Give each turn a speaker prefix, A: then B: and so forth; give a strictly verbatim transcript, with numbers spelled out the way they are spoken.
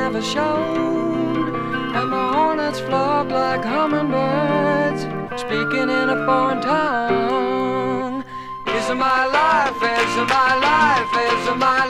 A: never shown, and the hornets flock like hummingbirds, speaking in a foreign tongue. Is my life, is my life, is my